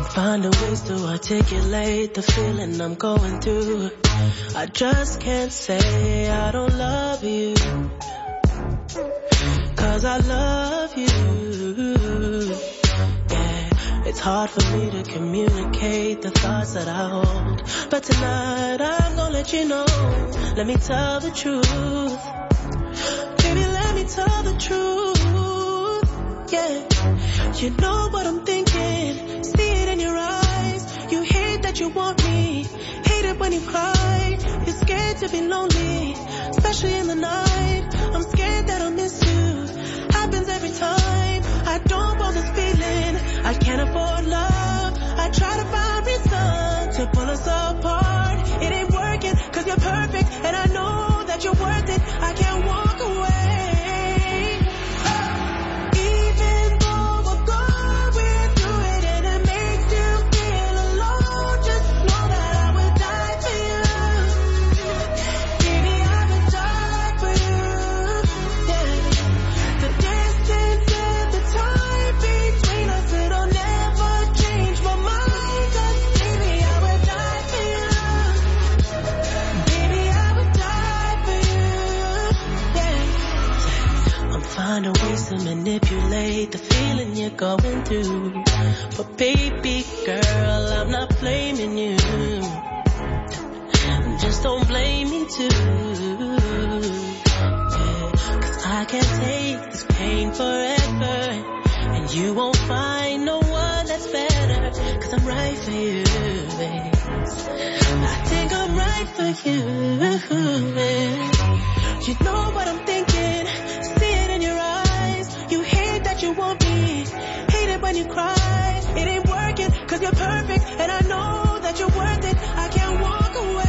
Finding ways to articulate the feeling I'm going through. I just can't say I don't love you, 'cause I love you. Yeah, it's hard for me to communicate the thoughts that I hold, but tonight I'm gonna let you know. Let me tell the truth. Baby, let me tell the truth. Yeah, you know what I'm thinking. See it in your eyes. You hate that you want me. Hate it when you cry. You're scared to be lonely, especially in the night. I'm scared that I'll miss you. Happens every time. I don't want this feeling. I can't afford love. I try to find reason to pull us apart. It ain't working 'cause you're perfect, and I know that you're worth it. I can't walk away. Finding ways to manipulate the feeling you're going through. But baby girl, I'm not blaming you. Just don't blame me too. Yeah, 'cause I can't take this pain forever, and you won't find no one that's better. 'Cause I'm right for you, babe. I think I'm right for you. You know what I'm thinking. See it in your eyes. You hate that you want me. Hate it when you cry. It ain't working 'cause you're perfect, and I know that you're worth it. I can't walk away.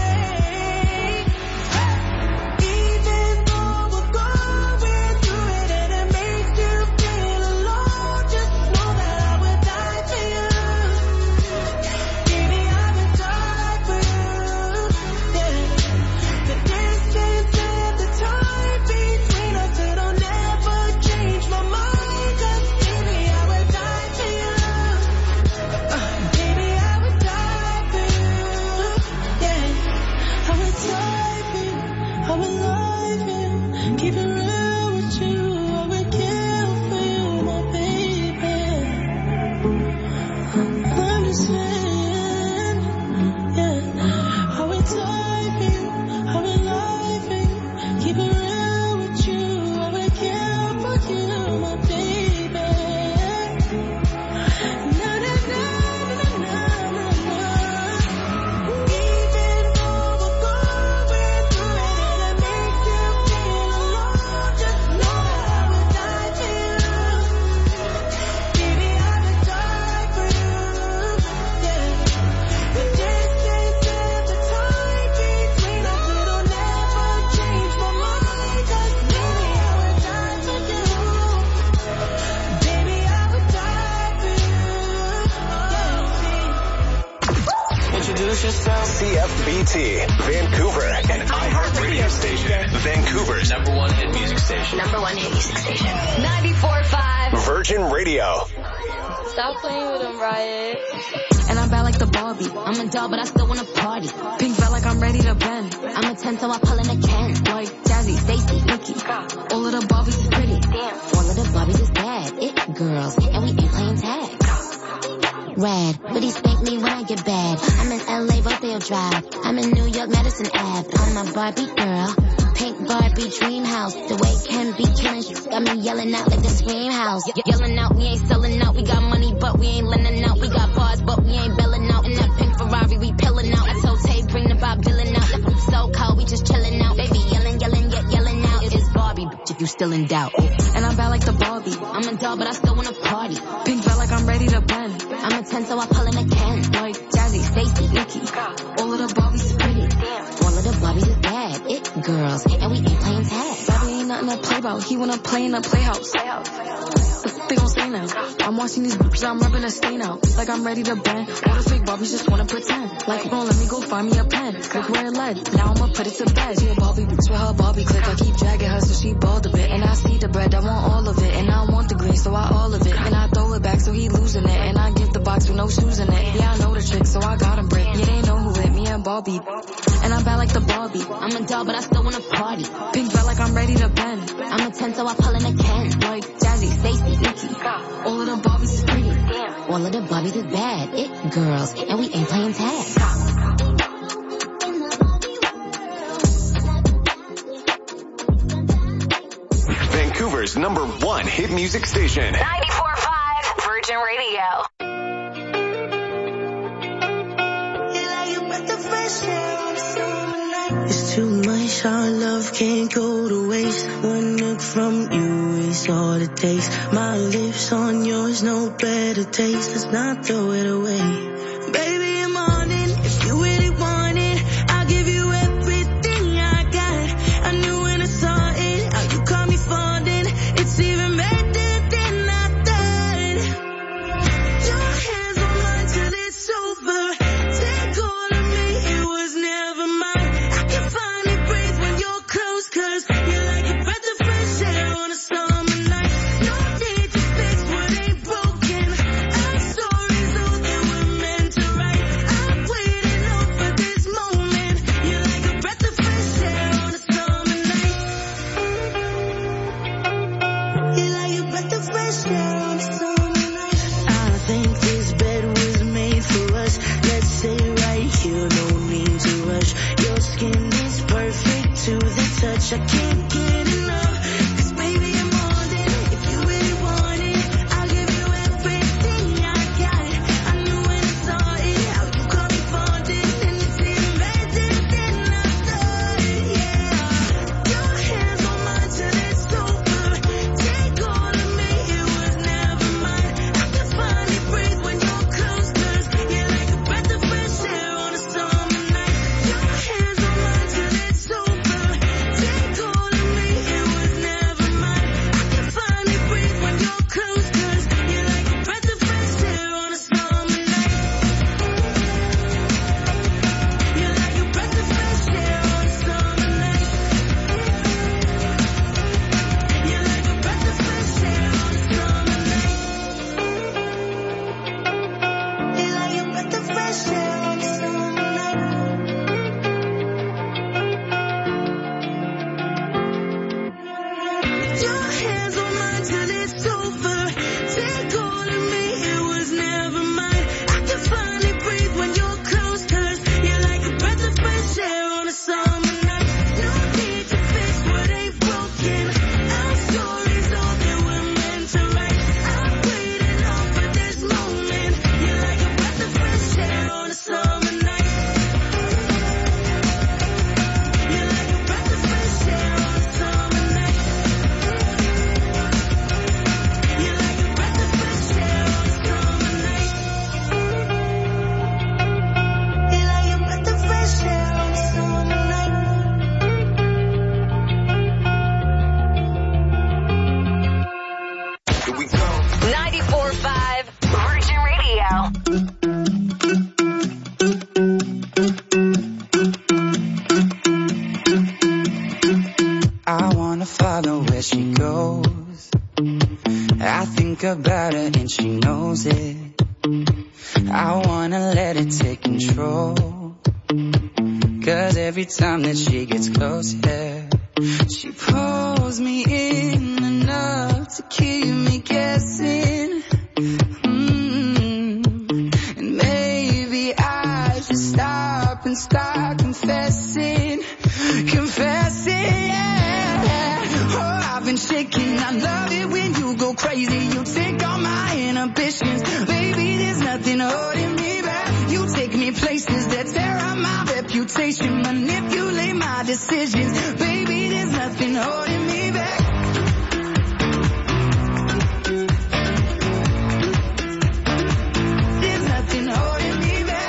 CFBT, Vancouver, an iHeart radio station. Vancouver's number one hit music station. Number one hit music station. 94.5 Virgin Radio. Stop playing with him, Riot. And I'm bad like the Barbie. I'm a doll, but I still wanna party. Pink felt like I'm ready to bend. I'm a 10, so I pull in a Ken. Like Jazzy, Stacy, Nikki. All of the Barbies is pretty. Damn. All of the Barbies is bad. It girls, and we ain't playing tag. Rad, but he spank me when I get bad. I'm in LA, Rodeo Drive. I'm in New York, Madison Ave. I'm a Barbie girl. Pink Barbie dream house. The way Ken be killing shit got me yelling out like the Scream House. Yelling out, we ain't selling out. We got money, but we ain't lending out. We got bars, but we ain't belling out. In that pink Ferrari, we pillin' out. I told Tay, bring the Bob Dylan out. So cold, we just chillin' out. Baby, yelling, yet yelling out. It's Barbie, bitch, if you still in doubt. And I'm bad like the Barbie. I'm a doll, but I still wanna party. Pink felt like I'm ready to bend. I'm a 10, so I pull in a Ken. Like Jazzy, Stacy, Nikki. All of the Barbies is pretty. All of the Barbies is bad. It girls, and we ain't playing tag. Bobby ain't nothing to play about. He wanna play in a playhouse. fuck they gon' say now? I'm watching these bitches, I'm rubbing a stain out. Like I'm ready to bend. All the fake Barbies just wanna pretend. Like you gon' let me go find me a pen. Look where it led. Now I'ma put it to bed. She a Barbie bitch with her Barbie click. I keep dragging her so she bald a bit. And I see the bread, I want all of it. And I want the green, so I all of it. And I throw it back so he losing it. And I give the box with no shoes in it. Yeah, I know the trick, so I got him brick. Yeah, they know who hit me and Barbie. And I'm bad like the Barbie. I'm a doll, but I still wanna party. Pink felt like I'm ready to bend. I'm a 10, so I pull in a Ken. Like Jazzy, Stacy, Nikki. All of the Barbies is pretty. All of the Barbies is bad. It girls, and we ain't playing tag. Vancouver's #1 hit music station. 94.5 Virgin Radio. It's too much, our love can't go to waste. One look from you is all it takes. My lips on yours, no better taste. Let's not throw it away. Baby, I'm on it. If you really want it, I'll give you everything I got. I knew when I saw it, how you caught me falling. It's even better than I thought. Your hands on mine till it's over. Take all of me, it was never mine. I can finally breathe when you're close, 'cause you're like a breath of fresh air on a summer night. No need to fix what ain't broken. Our stories, though, they were meant to write. I'm waiting up for this moment. You're like a breath of fresh air on a summer night. You're like a breath of fresh air on a summer night. I think this bed was made for us. Let's stay right here, no need to rush. Your skin is perfect to the touch. I can't get enough, 'cause baby I'm on it. If you really want it, I'll give you everything I got. I knew when I saw it, how you caught me falling. And it's even better than I thought, yeah. Your hands on mine till it's over. Take all of me, it was never mine. I can finally breathe when you're close, 'cause you're like a breath of fresh air on a summer night. Your hands on mine till it's over. Take all of me, it was never mine. I can finally breathe when you're close, 'cause you're like a breath of fresh air on a summer night. You're like a breath of fresh air on a summer night. You're like a breath of fresh air on a summer night. You're like a breath of fresh air on a summer night. Your hands on mine till it's over. Take all of me, it was never mine. I can finally breathe when you're close, 'cause you're like a breath of fresh air on a summer night. No need to fix what ain't broken. Our stories, all they were meant to write. I'm waiting on for this moment. You're like a breath of fresh air on a summer night. You're like a breath of fresh air on a summer night. You're like a breath of fresh air on a summer night. You're like a breath of fresh air on a summer night. Here we go. 94.5 Virgin Radio. I wanna follow where she goes. I think about her and she knows it. I wanna let it take control. 'Cause every time that she gets close, yeah, she pulls me in enough to keep me guessing. And maybe I should stop and start confessing, yeah. Oh, I've been shaking. I love it when you go crazy. You take all my inhibitions. Baby, there's nothing holding me back. You take me places that tear up my reputation, manipulate my decisions. Baby, there's nothing holding me back. There's nothing holding me back.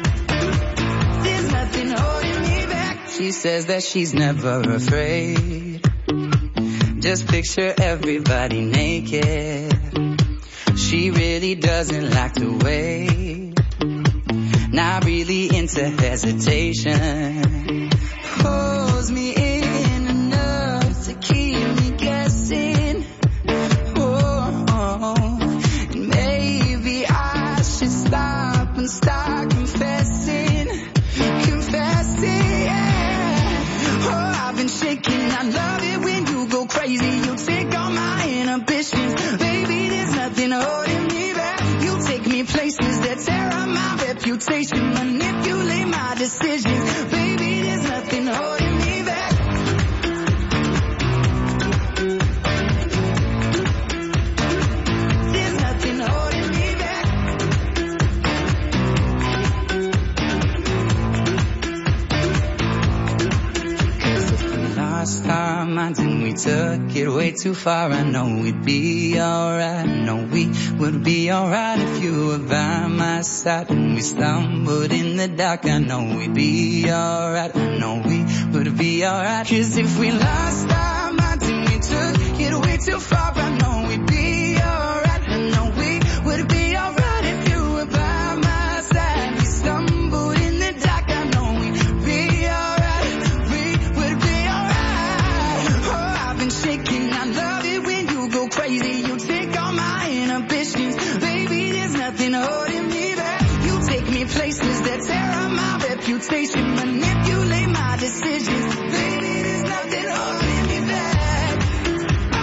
There's nothing holding me back. She says that she's never afraid. just picture everybody naked. She really doesn't like the way. Not really into hesitation. Pulls me in enough to keep me guessing. And maybe I should stop and start confessing, yeah. Oh, I've been shaking. I love it when you go crazy. You take all my inhibitions. Baby, there's nothing holding me back. You take me places that tear up my reputation, manipulate my decisions. Baby, there's nothing holding me back. There's nothing holding me back. Cause if we lost our minds and we took it way too far, I know we'd be alright. I know we would be alright if you were by my side. When we stumbled in the dark, I know we'd be alright. I know we would be alright. Cause if we lost our minds and we took it way too far, I know we'd be alright. I know we would be alright if you were by my side. We stumbled in the dark, I know we'd be alright. We would be alright. Oh, I've been shaking. I love it when you go crazy. You take all my inhibitions. Baby, there's nothing holding me back. You take me places that tear up my reputation, manipulate my decisions. Baby, there's nothing holding me back. Oh,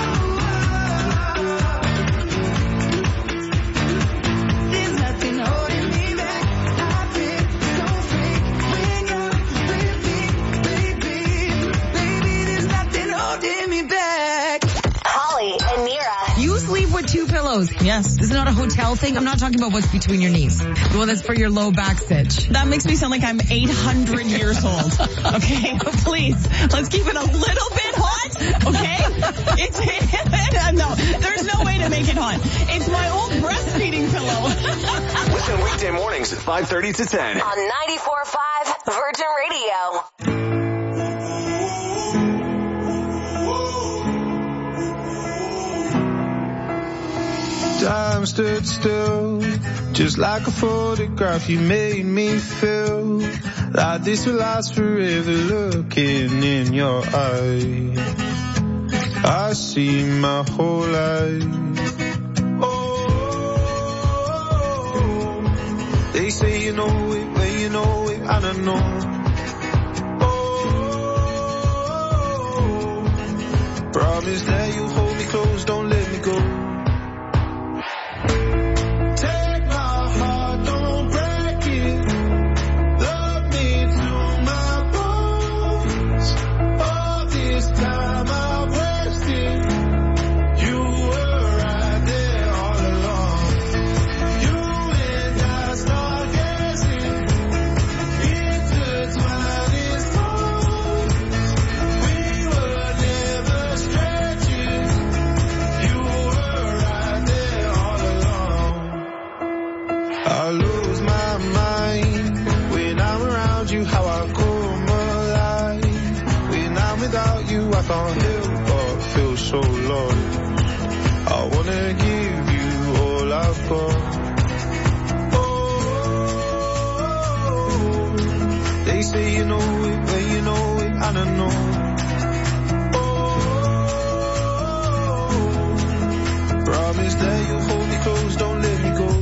there's nothing holding me back. I feel so free when you're with me, baby. Baby, there's nothing holding me back. Holly and Mira. You sleep with two pillows. Yes. This is not a hotel thing. I'm not talking about what's between your knees. The one that's for your low back stitch. That makes me sound like I'm 800 years old. Okay? Please, let's keep it a little bit hot. Okay? No, there's no way to make it hot. It's my old breastfeeding pillow. Listen weekday mornings at 5:30 to 10. On 94.5 Virgin Radio. Time stood still, just like a photograph. You made me feel like this will last forever. Looking in your eyes, I see my whole life. Oh, they say you know it when you know it, and I know. Oh, promise that you'll hold me close, don't let me go. I can't help but feel so lost. I wanna give you all I've got. Oh, they say you know it when you know it, and I know. Oh, promise that you'll hold me close, don't let me go.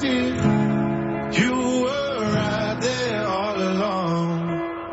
did. You were right there all along.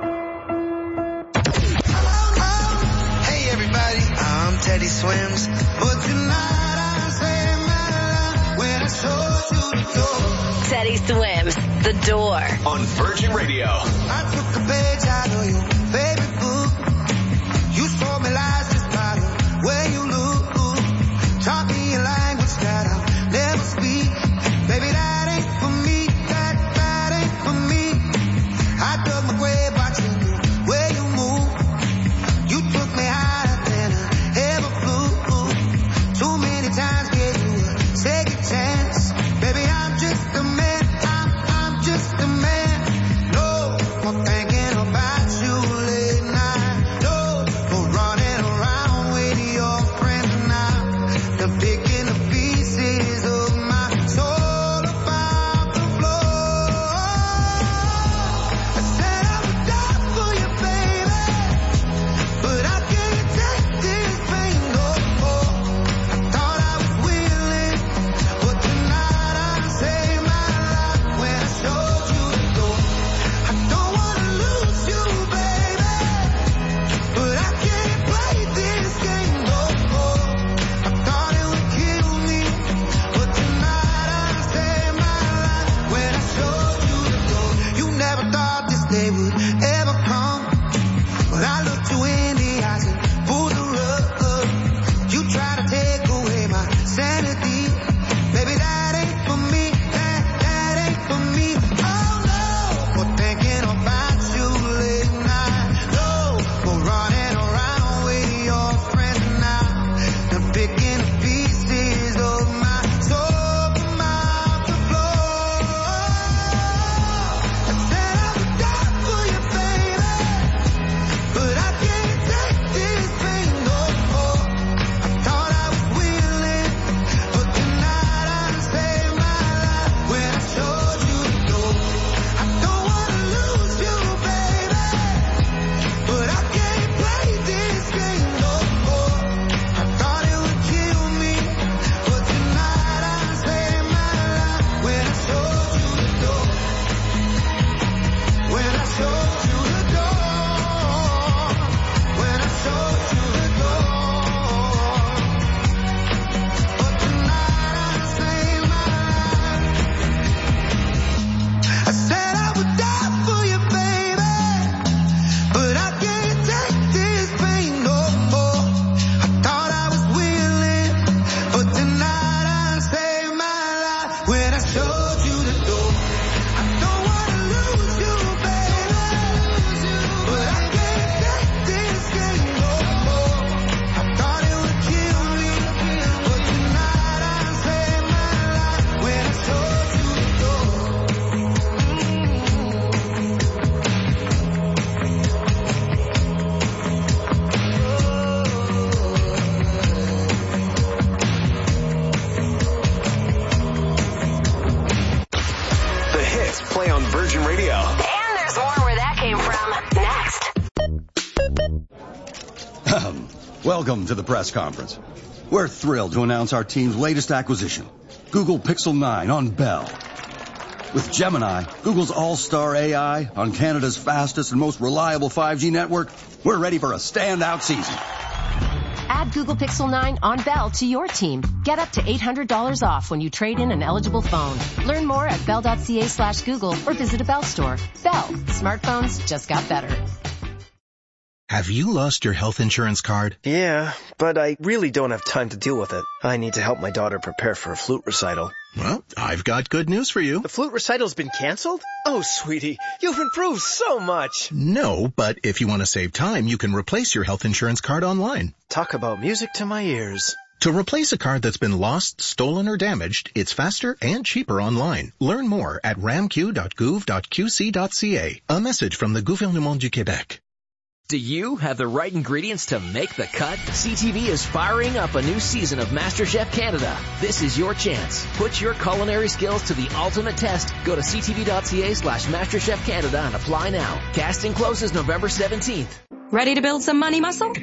Hey everybody, I'm Teddy Swims. But tonight I say my life when I showed you the door. Teddy Swims, The Door. On Virgin Radio. I took a page out of your favorite book. You told me lies just by the way you look. Taught me a language that I'll never speak. Baby, that ain't for me. That ain't for me. I dug my grave watching the way you move. You took me higher than I ever flew. Too many times gave you a second chance. Baby, I'm just a man. I'm just a man. No more thinking about you late night. No more running around with your friends now. They're picking the pieces of my soul about the floor. I said I would die for you, baby, but I can't take this pain no more. I thought I was willing, but tonight I saved my life when I showed you the door. I don't wanna lose you, baby, but I can't play this game no more. I thought it would kill me, but tonight I saved my life when I showed you the door. You never thought this day would ever come, but I looked you in the eyes and pulled the rug. You try to take away my sanity. Baby, that ain't for me. That ain't for me. Oh no, more thinking about you late night. No more running around with your friends now. They're picking the pieces of my soul from out the floor. I said I would die for you, baby, but I can't take this pain no more. I thought I was willing, but tonight I saved my life when I showed you the door. I don't wanna lose you, baby, but I can't play this game no more. I thought it would kill me, but tonight I saved my life when I showed you the door. When I showed you the door. When I showed you the door. But tonight I saved my life. I said I would die for you, baby, but I can't take this pain no more. I thought I was willing, but tonight I saved my life when I showed you the door. I don't wanna lose you, baby, but I can't take this game no more. I thought it would kill me, but tonight I saved my life when I showed you the door. The hits play on Virgin Radio. And there's more where that came from. Next. Welcome to the press conference. We're thrilled to announce our team's latest acquisition, Google Pixel 9 on Bell. With Gemini, Google's all-star AI on Canada's fastest and most reliable 5G network, we're ready for a standout season. Add Google Pixel 9 on Bell to your team. Get up to $800 off when you trade in an eligible phone. Learn more at bell.ca/Google or visit a Bell store. Bell. Smartphones just got better. Have you lost your health insurance card? Yeah, but I really don't have time to deal with it. I need to help my daughter prepare for a flute recital. Well, I've got good news for you. The flute recital's been canceled? Oh, sweetie, you've improved so much. No, but if you want to save time, you can replace your health insurance card online. Talk about music to my ears. To replace a card that's been lost, stolen, or damaged, it's faster and cheaper online. Learn more at ramq.gouv.qc.ca. A message from the Gouvernement du Québec. Do you have the right ingredients to make the cut? CTV is firing up a new season of MasterChef Canada. This is your chance. Put your culinary skills to the ultimate test. Go to ctv.ca/MasterChef Canada and apply now. Casting closes November 17th. Ready to build some money muscle?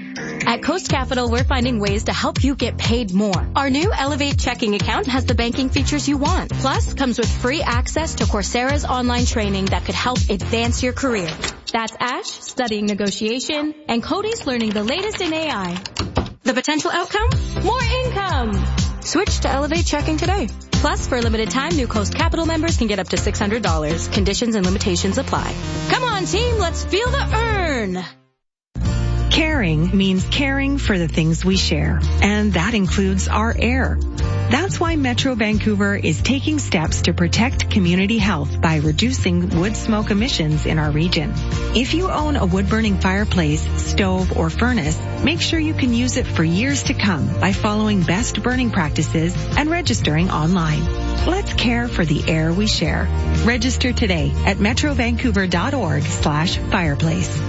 At Coast Capital, we're finding ways to help you get paid more. Our new Elevate checking account has the banking features you want. Plus, comes with free access to Coursera's online training that could help advance your career. That's Ash studying negotiation and Cody's learning the latest in AI. The potential outcome? More income! Switch to Elevate checking today. Plus, for a limited time, new Coast Capital members can get up to $600. Conditions and limitations apply. Come on, team, let's feel the earn! Caring means caring for the things we share, and that includes our air. That's why Metro Vancouver is taking steps to protect community health by reducing wood smoke emissions in our region. If you own a wood-burning fireplace, stove, or furnace, make sure you can use it for years to come by following best burning practices and registering online. Let's care for the air we share. Register today at metrovancouver.org/fireplace.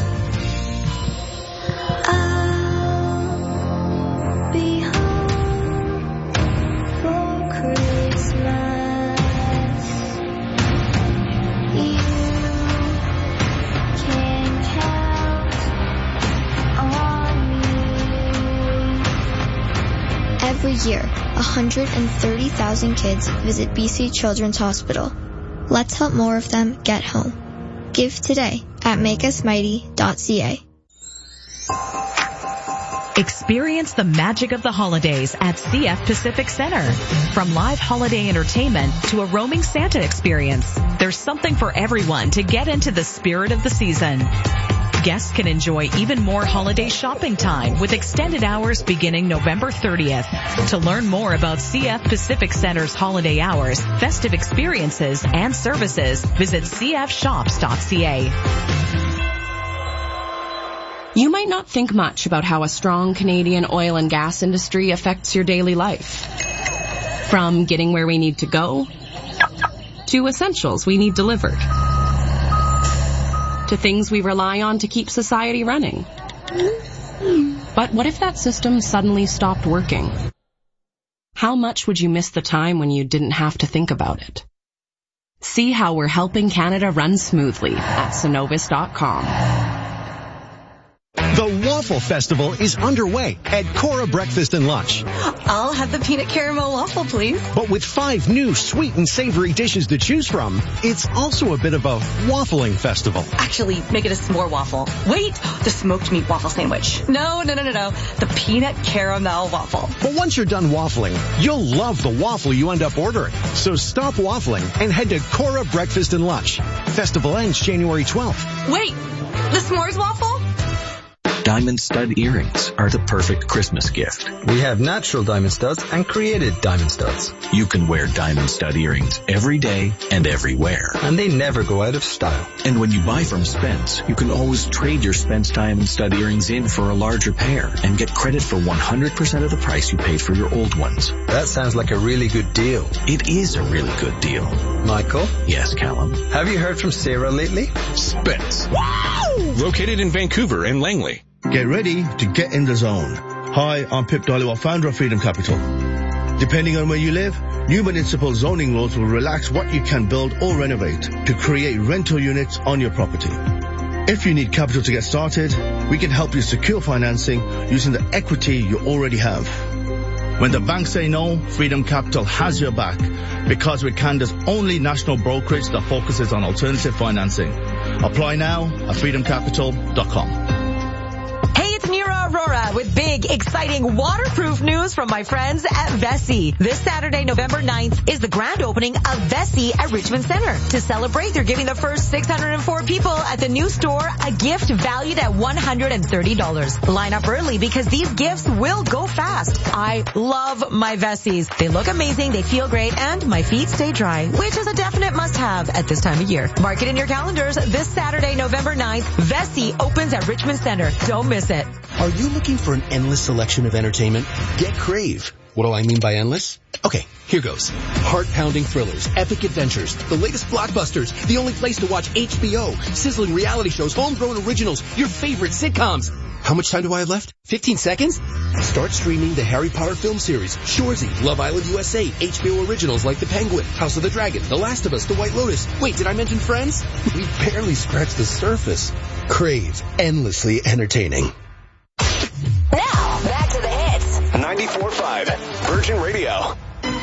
Every year, 130,000 kids visit BC Children's Hospital. Let's help more of them get home. Give today at makeusmighty.ca. Experience the magic of the holidays at CF Pacific Center. From live holiday entertainment to a roaming Santa experience, there's something for everyone to get into the spirit of the season. Guests can enjoy even more holiday shopping time with extended hours beginning November 30th. To learn more about CF Pacific Center's holiday hours, festive experiences, and services, visit cfshops.ca. You might not think much about how a strong Canadian oil and gas industry affects your daily life. From getting where we need to go, to essentials we need delivered, to things we rely on to keep society running. But what if that system suddenly stopped working? How much would you miss the time when you didn't have to think about it? See how we're helping Canada run smoothly at Cenovus.com. The Waffle Festival is underway at Cora Breakfast and Lunch. I'll have the peanut caramel waffle, please. But with 5 new sweet and savory dishes to choose from, it's also a bit of a waffling festival. Actually, make it a s'more waffle. Wait, the smoked meat waffle sandwich. No. The peanut caramel waffle. But once you're done waffling, you'll love the waffle you end up ordering. So stop waffling and head to Cora Breakfast and Lunch. Festival ends January 12th. Wait, the s'mores waffle? Diamond stud earrings are the perfect Christmas gift. We have natural diamond studs and created diamond studs. You can wear diamond stud earrings every day and everywhere. And they never go out of style. And when you buy from Spence, you can always trade your Spence diamond stud earrings in for a larger pair and get credit for 100% of the price you paid for your old ones. That sounds like a really good deal. It is a really good deal. Michael? Yes, Callum? Have you heard from Sarah lately? Spence. Wow! Located in Vancouver and Langley. Get ready to get in the zone. Hi, I'm Pip Dhaliwal, founder of Freedom Capital. Depending on where you live, new municipal zoning laws will relax what you can build or renovate to create rental units on your property. If you need capital to get started, we can help you secure financing using the equity you already have. When the banks say no, Freedom Capital has your back because we're Canada's only national brokerage that focuses on alternative financing. Apply now at freedomcapital.com. Aurora with big, exciting waterproof news from my friends at Vessi. This Saturday, November 9th, is the grand opening of Vessi at Richmond Center. To celebrate, they're giving the first 604 people at the new store a gift valued at $130. Line up early because these gifts will go fast. I love my Vessis. They look amazing, they feel great, and my feet stay dry, which is a definite must-have at this time of year. Mark it in your calendars. This Saturday, November 9th, Vessi opens at Richmond Center. Don't miss it. Are you looking for an endless selection of entertainment? Get Crave. What do I mean by endless? Okay, here goes. Heart-pounding thrillers, epic adventures, the latest blockbusters, the only place to watch HBO, sizzling reality shows, homegrown originals, your favorite sitcoms. How much time do I have left? 15 seconds? Start streaming the Harry Potter film series, Shoresy, Love Island USA, HBO originals like The Penguin, House of the Dragon, The Last of Us, The White Lotus. Wait, did I mention Friends? We barely scratched the surface. Crave. Endlessly entertaining. 94.5 Virgin Radio.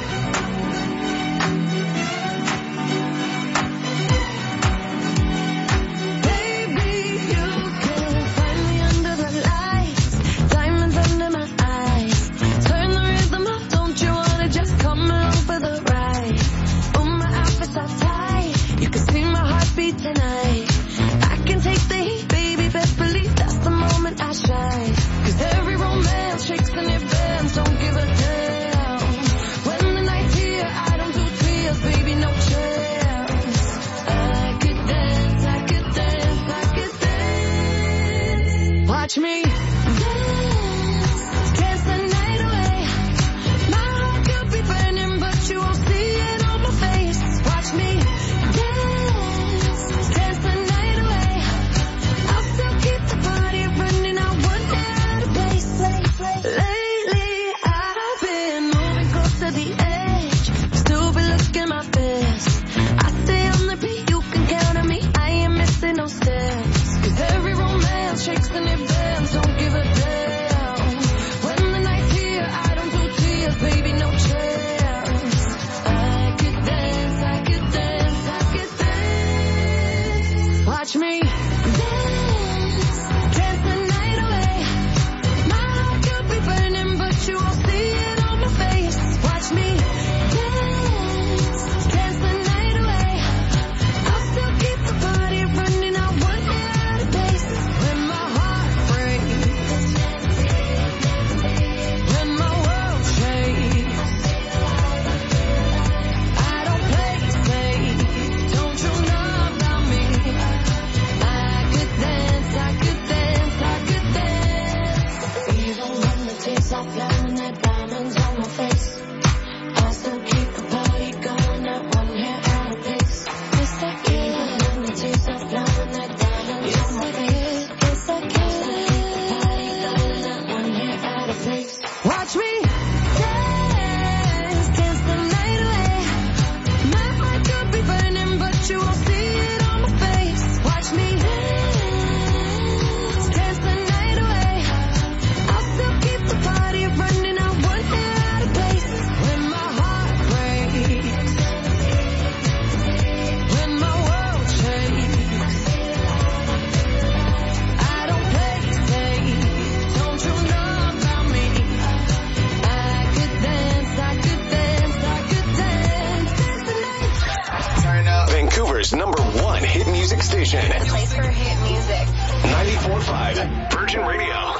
Tonight, I can take the heat, baby, best believe that's the moment I shine. 'Cause every romance shakes and it bends, don't give a damn. When the night's here, I don't do tears, baby, no chance. I could dance, I could dance, I could dance. Watch me dance, dance the night away. My heart could be burning, but you won't see it on my face. Watch me dance, dance the night away. I'll still keep the party running, I won't get out of place. Lately, I've been moving close to the edge, still be looking my best. I stay on the beat, you can count on me, I ain't missing no steps. 'Cause every romance shakes and it bends, don't give a damn. When the night's here, I don't do tears, baby, no chance. I could dance, I could dance, I could dance. Watch me dance, dance the night away. My heart could be burning, but you won't see it on my face. Watch me dance, dance the night away. I'll still keep the party running, I won't get out of pace. When my heart breaks, when my world shakes, I don't play safe, don't you know about me? I could dance, I could dance, I could dance. Even when the tears are flowing, that diamonds on my face, I'll still keep the party going, not one hair out of place. Yes, I can. Even when the tears are flowing, that diamonds on my face, yes, I can. I'll still keep the party going, not one hair out of place. Watch me dance, dance the night away. My heart could be burning, but you won't see it on my face. Watch me dance, dance the night away. I'll still keep the party running, I won't get out of place. When my heart breaks, when my world shakes, I don't play safe, don't you know about me? I could dance, I could dance, I could dance, dance the night. Turn up. Vancouver's #1 hit music station. The place for hit music. 94.5 Virgin Radio.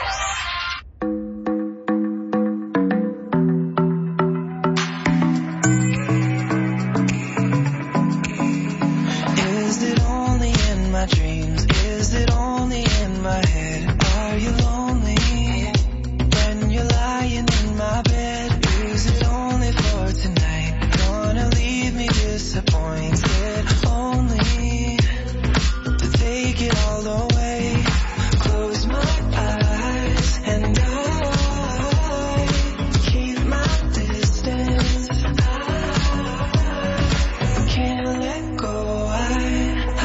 Is it only in my dreams? Is it only in my head? Are you lonely when you're lying in my bed? Is it only for tonight? Gonna leave me disappointed only to take it all away. Close my eyes and I keep my distance. I can't let go. I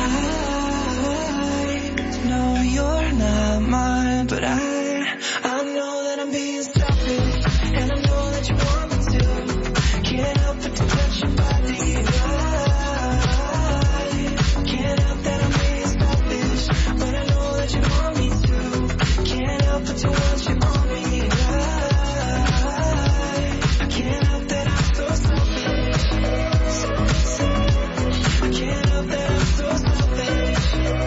know you're not mine, but I know that I'm being selfish, and I know that you want me to. Can't help but to touch your body. I can't help that I'm being selfish, but I know that you want me to. Can't help but to want you on me. I can't help that I'm so selfish. I can't help that I'm so selfish.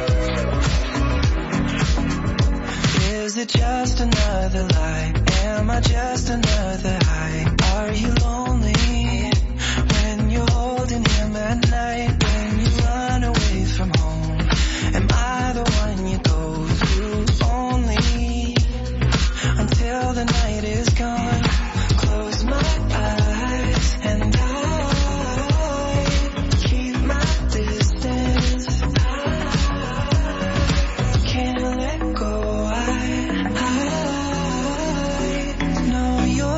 Is it just another lie? Am I just another high? Are you lonely when you're holding him at night? When you run away from home, am I the one you go to only until the night is gone? Close my eyes and I keep my distance. Can't let go. I know you're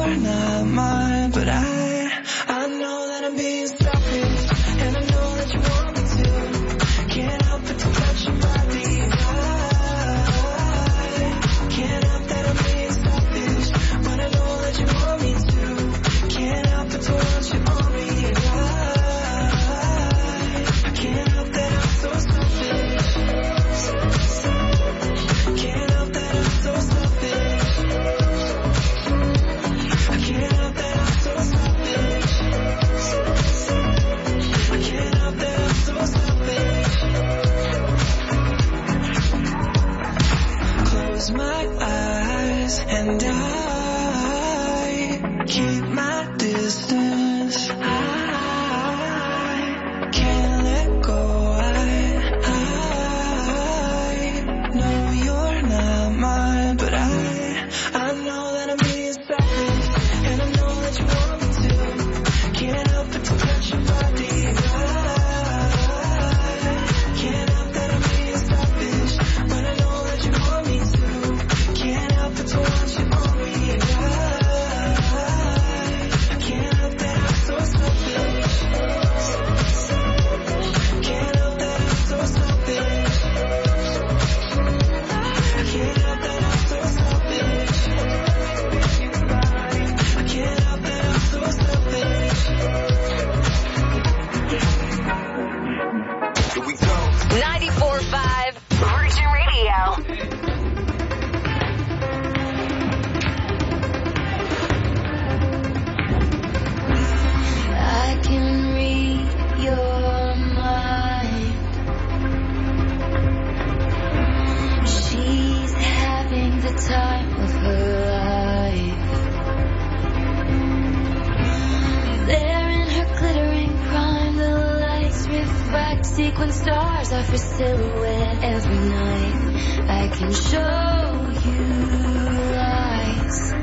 Sequin stars are for silhouette every night. I can show you lies.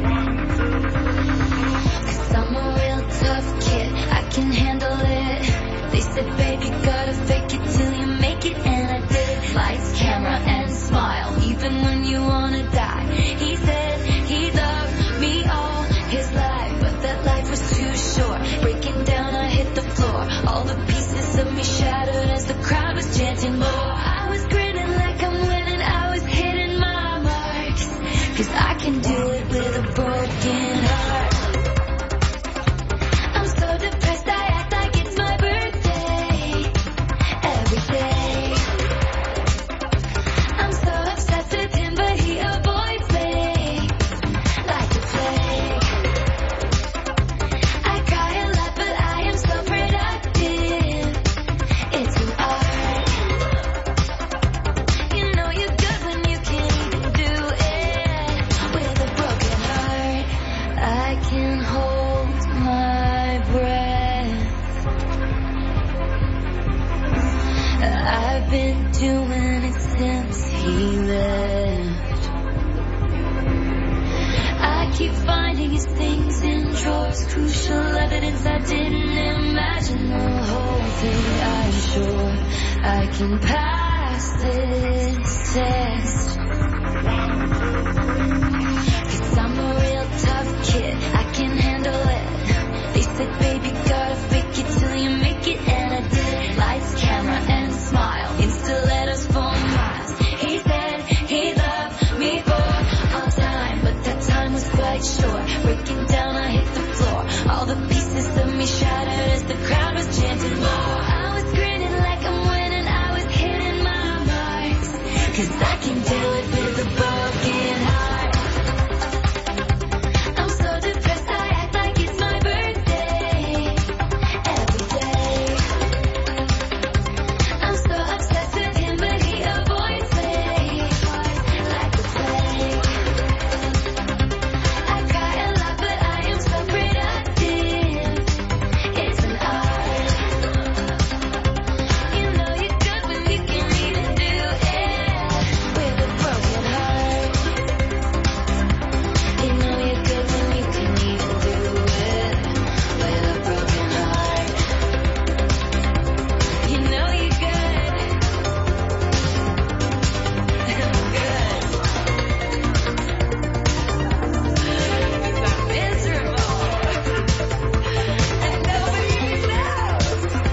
'Cause I'm a real tough kid, I can handle it. They said, baby, gotta fake it till you make it, and I did. Lights, camera, and smile, even when you wanna die. He said he loved me all his life, but that life was too short. Breaking down, I hit the floor. All the pieces of me shattered as the crowd was chanting more. I was grinning like I'm winning, I was hitting my marks. 'Cause I can do it with a broken heart. I'm so depressed, I act like it's my birthday every day. I'm so obsessed with him, but he avoids me like a plague. I cry a lot, but I am so productive. It's an art. You know you're good when you can't even do it with a broken heart. I can hold my breath. I've been doing it since he left. I keep finding his things in drawers, crucial evidence I didn't imagine. The whole thing, I'm sure I can pass this test. 'Cause I'm a real tough kid, I can handle it. They said, baby, gotta fake it till you make it, and I did. Lights, camera, and smile, insta letters for miles. He said he loved me for all time, but that time was quite short. Breaking down, I hit the floor. All the pieces of me shattered as the crowd was chanting more. I was grinning like I'm winning, I was hitting my marks. 'Cause I can do it with a broken heart. I'm so depressed, I act like it's my birthday every day. I'm so obsessed with him, but he avoids me like a plague. I cry a lot, but I am so productive. It's an art. You know you're good when you can even do it with a broken heart. You know you're good when you can even do it with a broken heart. You know you're good. I'm good. 'Cause I'm miserable. And nobody even knows.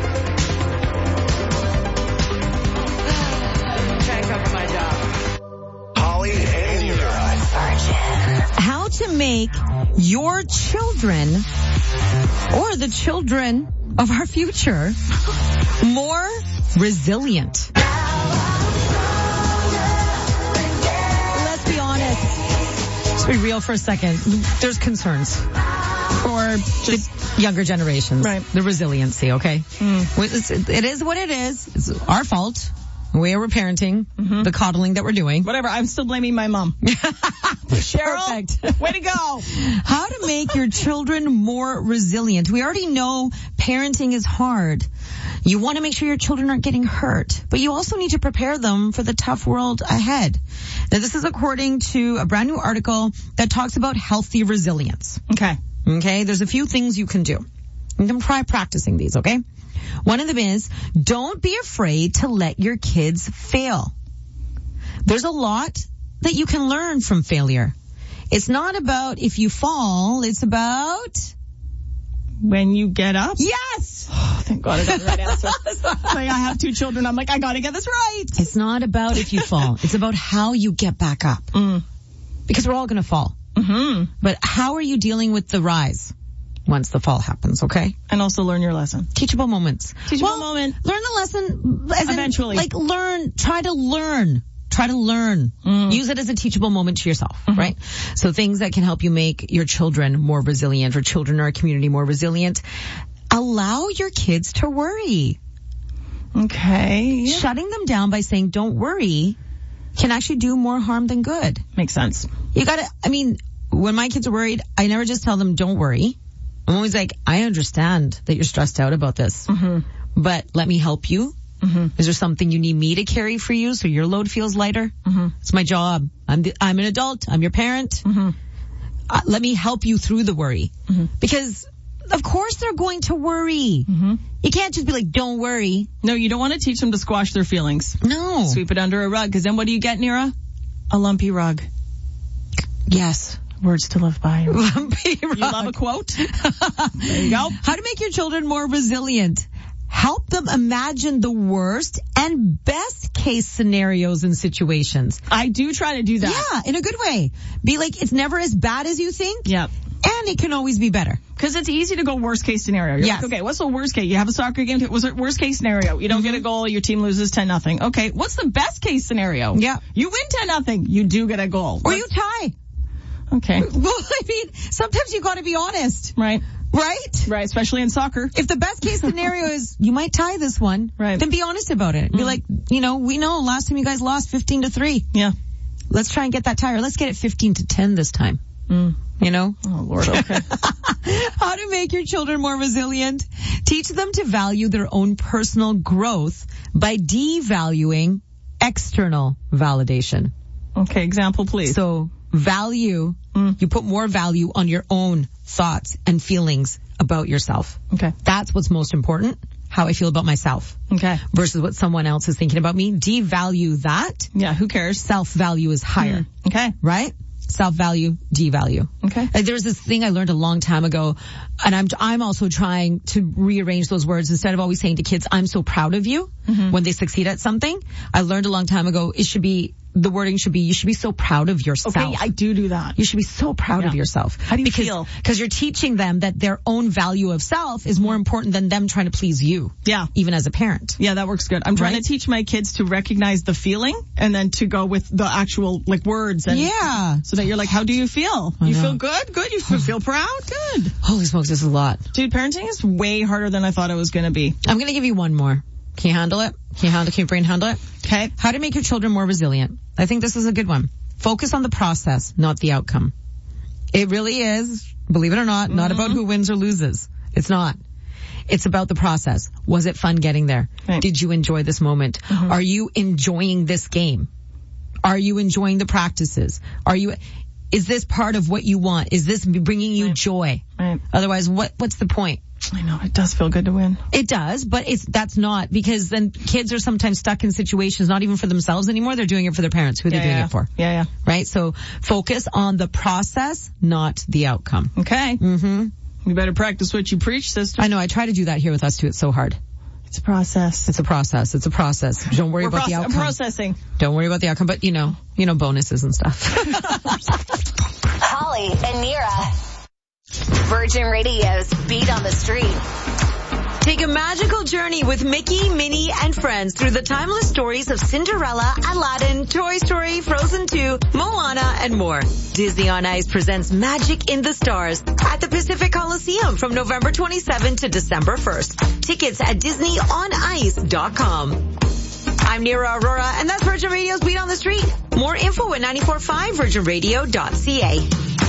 I'm trying to cover my job. Holly and Nira. How to make your children, or the children of our future, more resilient. Let's be honest. Let's be real for a second. There's concerns for just younger generations. Right. The resiliency, okay? It is what it is. It's our fault. The way we're parenting, the coddling that we're doing. Whatever, I'm still blaming my mom. Cheryl, Perfect. way to go. How to make your children more resilient. We already know parenting is hard. You want to make sure your children aren't getting hurt, but you also need to prepare them for the tough world ahead. Now, this is according to a brand new article that talks about healthy resilience. Okay. Okay, there's a few things you can do. You can try practicing these, okay? One of them is, don't be afraid to let your kids fail. There's a lot that you can learn from failure. It's not about if you fall, it's about when you get up. Yes! Oh, thank God I got the right answer. Like, I have 2 children. I'm like, I gotta get this right. It's not about if you fall. It's about how you get back up. Because we're all gonna fall. But how are you dealing with the rise once the fall happens, okay? And also learn your lesson. Teachable moments. Teachable moment. Learn the lesson as eventually. Try to learn. Use it as a teachable moment to yourself, right? So things that can help you make your children more resilient, or children in our community more resilient. Allow your kids to worry. Okay. Shutting them down by saying, don't worry, can actually do more harm than good. Makes sense. When my kids are worried, I never just tell them, don't worry. I'm always like, I understand that you're stressed out about this, but let me help you. Is there something you need me to carry for you so your load feels lighter? It's my job. I'm an adult. I'm your parent. Let me help you through the worry. Because of course they're going to worry. You can't just be like, don't worry. No, you don't want to teach them to squash their feelings. No. Sweep it under a rug, because then what do you get, Nira? A lumpy rug. Yes. Words to live by. Lumpy rug. You love a quote? There you go. How to make your children more resilient. Help them imagine the worst and best case scenarios and situations. I do try to do that. Yeah, in a good way. Be like, it's never as bad as you think. Yep. And it can always be better. Because it's easy to go worst case scenario. You're like, okay, what's the worst case? You have a soccer game. What's the worst case scenario? You don't get a goal. Your team loses 10-0. Okay, what's the best case scenario? Yeah. You win 10-0. You do get a goal. Or you tie. Okay. Well, I mean, sometimes you got to be honest. Right. Right? Right, especially in soccer. If the best case scenario is you might tie this one, right, then be honest about it. Be like, we know last time you guys lost 15-3. Yeah. Let's try and get that tie, or let's get it 15-10 this time. You know? Oh, Lord, okay. How to make your children more resilient. Teach them to value their own personal growth by devaluing external validation. Okay, example, please. So, value, you put more value on your own thoughts and feelings about yourself. Okay. That's what's most important. How I feel about myself. Okay. Versus what someone else is thinking about me. Devalue that. Yeah, who cares? Self-value is higher. Okay. Right? Self-value, devalue. Okay. There was this thing I learned a long time ago, and I'm also trying to rearrange those words. Instead of always saying to kids, I'm so proud of you when they succeed at something, I learned a long time ago, the wording should be, you should be so proud of yourself. Okay, I do that. You should be so proud of yourself. How do you feel? Because you're teaching them that their own value of self is more important than them trying to please you. Yeah. Even as a parent. Yeah, that works good. I'm trying to teach my kids to recognize the feeling and then to go with the actual, words. And so that you're like, how do you feel? You feel good? Good. You feel proud? Good. Holy smokes, this is a lot. Dude, parenting is way harder than I thought it was going to be. I'm going to give you one more. Can you handle it? Can your brain handle it? Okay. How to make your children more resilient. I think this is a good one. Focus on the process, not the outcome. It really is, believe it or not, not about who wins or loses. It's not. It's about the process. Was it fun getting there? Right. Did you enjoy this moment? Are you enjoying this game? Are you enjoying the practices? Is this part of what you want? Is this bringing you joy? Right. Otherwise, what's the point? I know, it does feel good to win. It does, but that's not, because then kids are sometimes stuck in situations not even for themselves anymore. They're doing it for their parents. Who are they doing it for? Yeah. Right? So focus on the process, not the outcome. Okay. You better practice what you preach, sister. I know. I try to do that here with us too. It's so hard. It's a process. It's a process. Don't worry about the outcome. Processing. Don't worry about the outcome, but you know, bonuses and stuff. Holly and Nira. Virgin Radio's Beat on the Street. Take a magical journey with Mickey, Minnie, and friends through the timeless stories of Cinderella, Aladdin, Toy Story, Frozen 2, Moana, and more. Disney on Ice presents Magic in the Stars at the Pacific Coliseum from November 27 to December 1st. Tickets at DisneyOnIce.com. I'm Nira Aurora, and that's Virgin Radio's Beat on the Street. More info at 945virginradio.ca.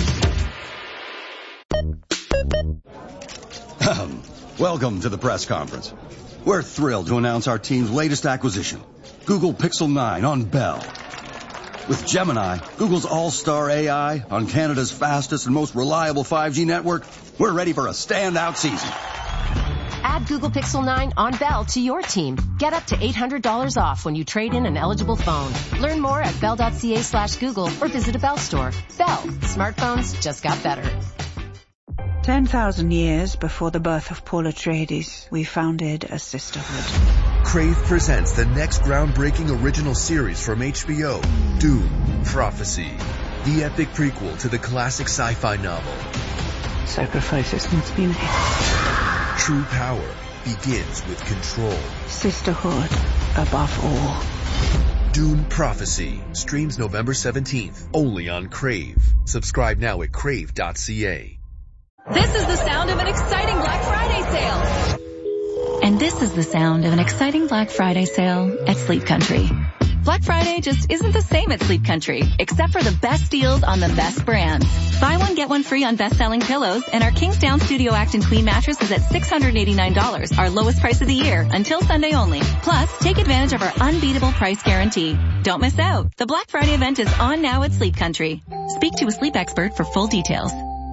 Welcome to the press conference. We're thrilled to announce our team's latest acquisition, Google Pixel 9 on Bell. With Gemini, Google's all-star AI on Canada's fastest and most reliable 5G network, we're ready for a standout season. Add Google Pixel 9 on Bell to your team. Get up to $800 off when you trade in an eligible phone. Learn more at bell.ca/Google or visit a Bell store. Bell. Smartphones just got better. 10,000 years before the birth of Paul Atreides, we founded a sisterhood. Crave presents the next groundbreaking original series from HBO, Dune: Prophecy, the epic prequel to the classic sci-fi novel. Sacrifices must be made. True power begins with control. Sisterhood above all. Dune: Prophecy streams November 17th, only on Crave. Subscribe now at crave.ca. This is the sound of an exciting Black Friday sale. And this is the sound of an exciting Black Friday sale at Sleep Country. Black Friday just isn't the same at Sleep Country, except for the best deals on the best brands. Buy one, get one free on best-selling pillows, and our Kingsdown Studio Acton Queen mattress is at $689, our lowest price of the year, until Sunday only. Plus, take advantage of our unbeatable price guarantee. Don't miss out. The Black Friday event is on now at Sleep Country. Speak to a sleep expert for full details.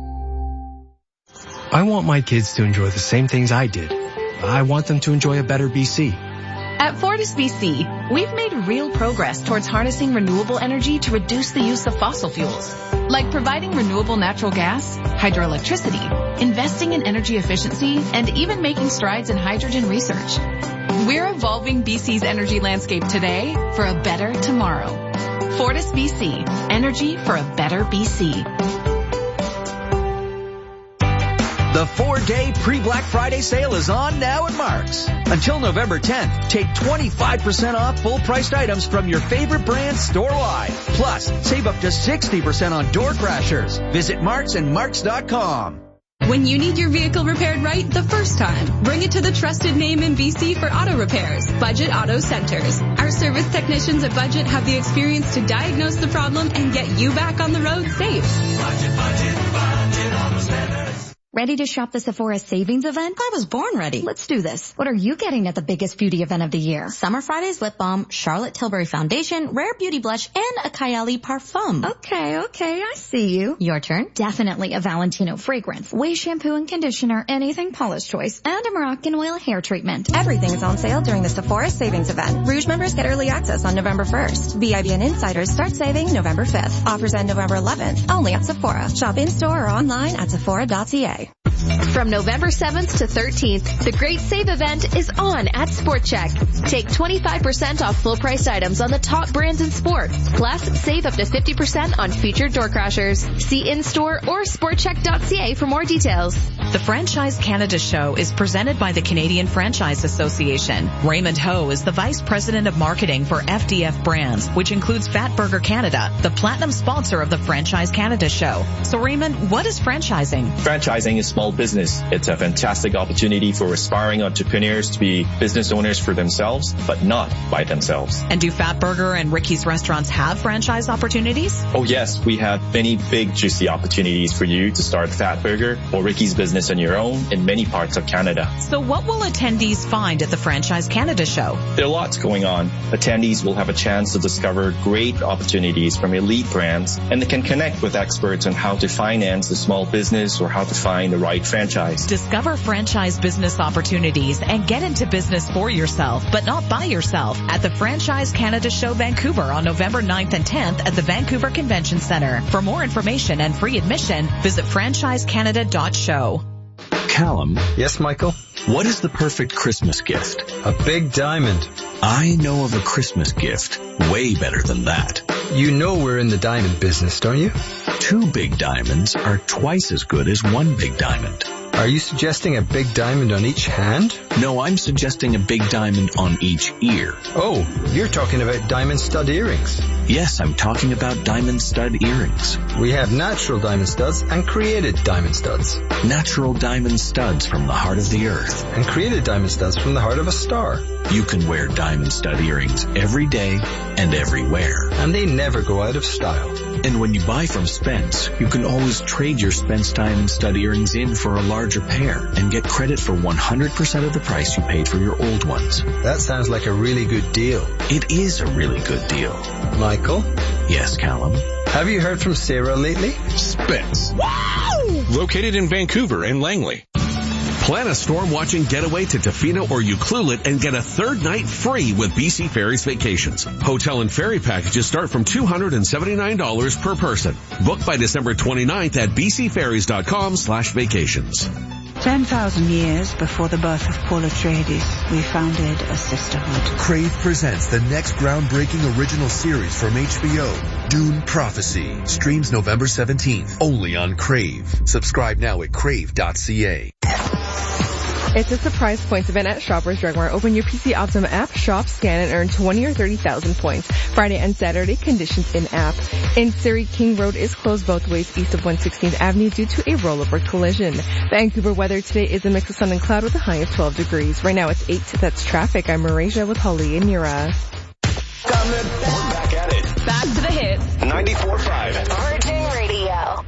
I want my kids to enjoy the same things I did. I want them to enjoy a better BC. At Fortis BC, we've made real progress towards harnessing renewable energy to reduce the use of fossil fuels, like providing renewable natural gas, hydroelectricity, investing in energy efficiency, and even making strides in hydrogen research. We're evolving BC's energy landscape today for a better tomorrow. Fortis BC, energy for a better BC. The 4-day pre-Black Friday sale is on now at Mark's. Until November 10th, take 25% off full-priced items from your favorite brands store-wide. Plus, save up to 60% on door crashers. Visit Marks and Marks.com. When you need your vehicle repaired right the first time, bring it to the trusted name in BC for auto repairs, Budget Auto Centers. Our service technicians at Budget have the experience to diagnose the problem and get you back on the road safe. Budget Auto Centers. Ready to shop the Sephora Savings Event? I was born ready. Let's do this. What are you getting at the biggest beauty event of the year? Summer Fridays lip balm, Charlotte Tilbury foundation, Rare Beauty blush, and a Kylie parfum. Okay, I see you. Your turn. Definitely a Valentino fragrance, Way shampoo and conditioner, anything Paula's choice, and a Moroccan oil hair treatment. Everything is on sale during the Sephora Savings Event. Rouge members get early access on November 1st. BIBN insiders start saving November 5th. Offers end November 11th. Only at Sephora. Shop in-store or online at Sephora.ca. From November 7th to 13th, the Great Save event is on at Sport Check. Take 25% off full-priced items on the top brands in sport. Plus, save up to 50% on featured door crashers. See in-store or sportcheck.ca for more details. The Franchise Canada Show is presented by the Canadian Franchise Association. Raymond Ho is the Vice President of Marketing for FDF Brands, which includes Fatburger Canada, the platinum sponsor of the Franchise Canada Show. So Raymond, what is franchising? Franchising is small business. It's a fantastic opportunity for aspiring entrepreneurs to be business owners for themselves, but not by themselves. And do Fatburger and Ricky's restaurants have franchise opportunities? Oh yes, we have many big juicy opportunities for you to start Fatburger or Ricky's business on your own in many parts of Canada. So what will attendees find at the Franchise Canada Show? There are lots going on. Attendees will have a chance to discover great opportunities from elite brands, and they can connect with experts on how to finance a small business or how to find the right franchise. Discover franchise business opportunities and get into business for yourself, but not by yourself, at the Franchise Canada Show Vancouver on November 9th and 10th at the Vancouver Convention Center. For more information and free admission, visit franchisecanada.show. Callum. Yes, Michael? What is the perfect Christmas gift? A big diamond. I know of a Christmas gift way better than that. You know we're in the diamond business, don't you? 2 big diamonds are twice as good as 1 big diamond. Are you suggesting a big diamond on each hand? No, I'm suggesting a big diamond on each ear. Oh, you're talking about diamond stud earrings. Yes, I'm talking about diamond stud earrings. We have natural diamond studs and created diamond studs. Natural diamond studs from the heart of the earth. And created diamond studs from the heart of a star. You can wear diamond stud earrings every day and everywhere. And they never go out of style. And when you buy from Spence, you can always trade your Spence diamond stud earrings in for a larger pair and get credit for 100% of the price you paid for your old ones. That sounds like a really good deal. It is a really good deal. Michael? Yes, Callum? Have you heard from Sarah lately? Spence. Wow! Located in Vancouver and Langley. Plan a storm watching getaway to Tofino or Ucluelet and get a third night free with BC Ferries Vacations. Hotel and ferry packages start from $279 per person. Book by December 29th at bcferries.com/vacations. 10,000 years before the birth of Paul Atreides, we founded a sisterhood. Crave presents the next groundbreaking original series from HBO, Dune Prophecy. Streams November 17th, only on Crave. Subscribe now at crave.ca. It's a surprise points event at Shoppers Drug Mart. Open your PC Optima app, shop, scan, and earn 20 or 30,000 points. Friday and Saturday, conditions in app. In Surrey, King Road is closed both ways east of 116th Avenue due to a rollover collision. Vancouver weather today is a mix of sun and cloud with a high of 12 degrees. Right now it's 8. That's traffic. I'm Marisha with Holly and Mira. Go We're back at it. Back to the hits. 94.5. Virgin Radio.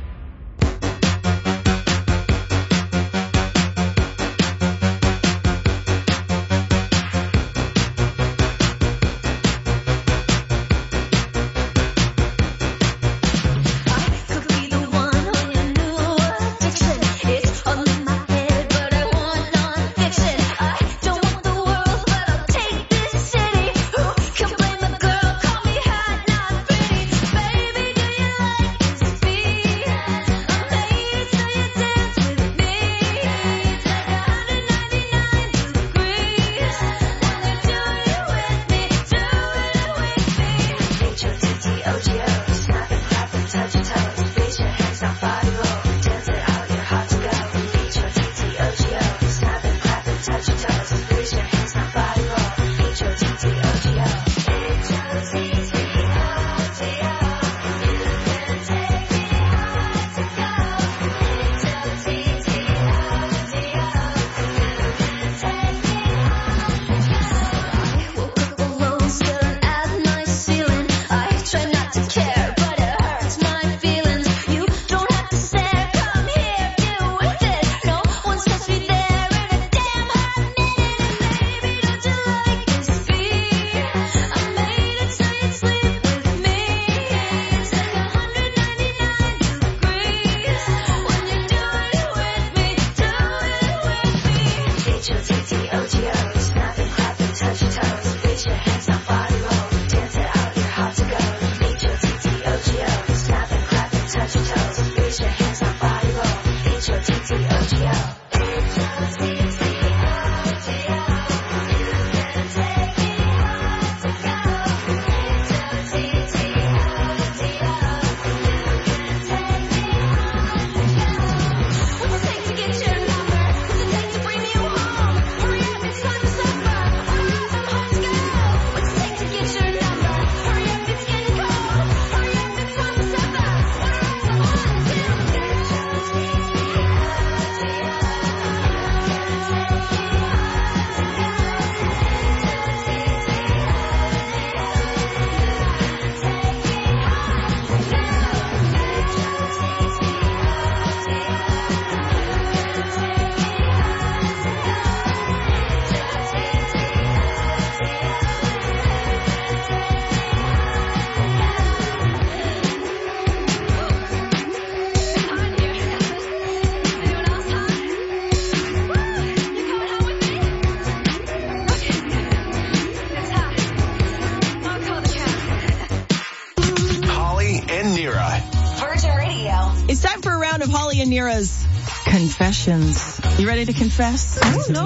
It's time for a round of Holly and Nira's confessions. You ready to confess? I don't know.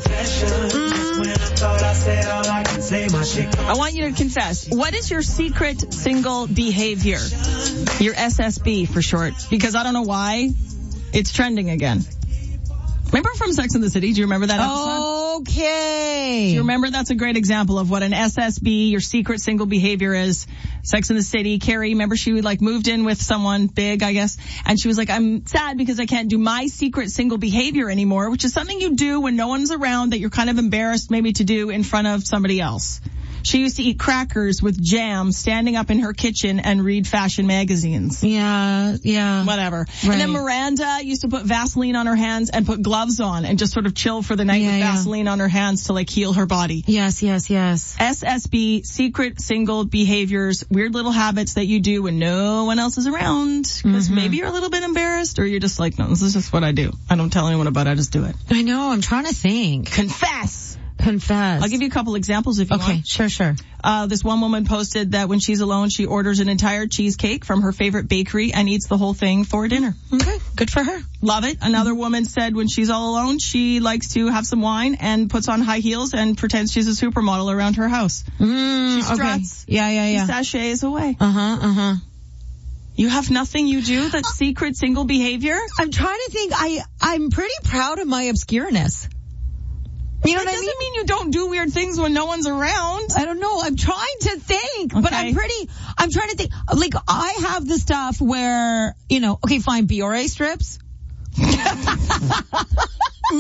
I want you to confess. What is your secret single behavior? Your SSB for short. Because I don't know why it's trending again. Remember from Sex and the City? Do you remember that episode? Okay. Do you remember? That's a great example of what an SSB, your secret single behavior, is. Sex and the City, Carrie, remember she moved in with someone big, I guess, and she was like, I'm sad because I can't do my secret single behavior anymore, which is something you do when no one's around that you're kind of embarrassed maybe to do in front of somebody else. She used to eat crackers with jam standing up in her kitchen and read fashion magazines. Yeah. Whatever. Right. And then Miranda used to put Vaseline on her hands and put gloves on and just sort of chill for the night with Vaseline on her hands to heal her body. Yes. SSB, secret single behaviors, weird little habits that you do when no one else is around. Because maybe you're a little bit embarrassed or you're just like, no, this is just what I do. I don't tell anyone about it, I just do it. I know, I'm trying to think. Confess. Confess. I'll give you a couple examples if you want. Okay, sure. This one woman posted that when she's alone, she orders an entire cheesecake from her favorite bakery and eats the whole thing for dinner. Okay, good for her. Love it. Another woman said when she's all alone, she likes to have some wine and puts on high heels and pretends she's a supermodel around her house. She struts. Okay. Yeah. She sachets away. Uh-huh. You have nothing you do that's secret single behavior? I'm trying to think. I'm pretty proud of my obscureness. You know what I mean? It doesn't mean you don't do weird things when no one's around. I don't know. I'm trying to think, but I'm trying to think. I have the stuff where, okay, fine, Biore strips.